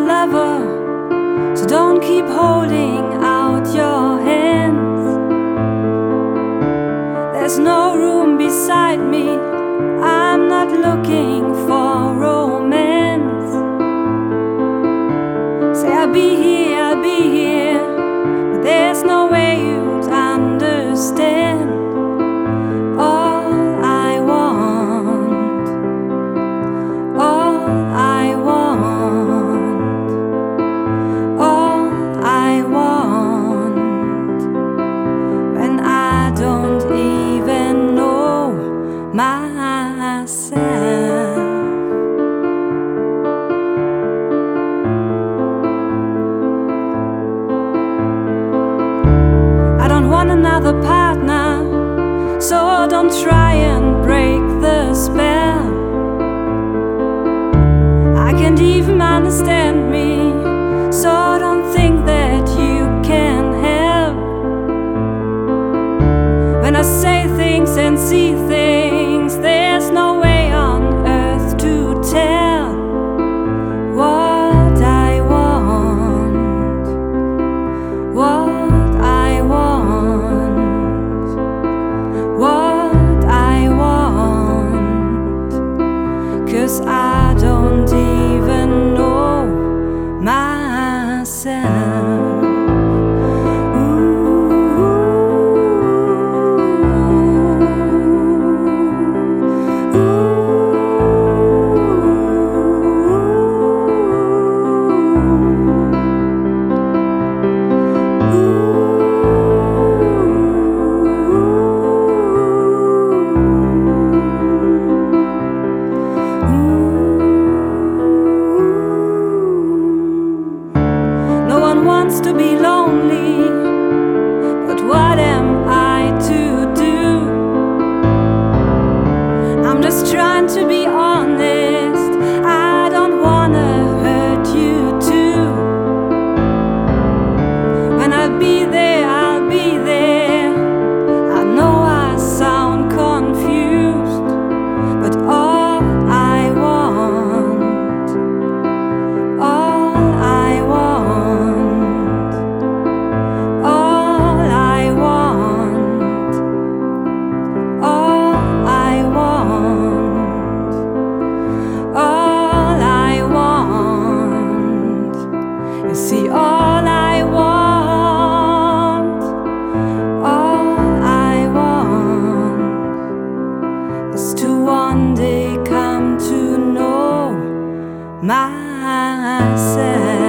clever, so don't keep holding out your hands. There's no room beside me, I'm not looking for romance. Say I'll be here, but there's no way you'd understand. All I want, all I want, all I want, when I don't even know myself. I don't want another partner, so don't try and break the spell. I can't even understand me, so don't think that you can help. When I say things and see things, there's no way on earth to tell what I want, what I want, what I want, 'cause I don't even know myself. To be lonely, but what am I to do? I'm just trying to be honest, I don't wanna hurt you too. When I'll be there, I'll be there. I know I sound confused, but all I want, all I want, all I want, all I want, all I want. You see, all I want, all I want is to one day come to know myself.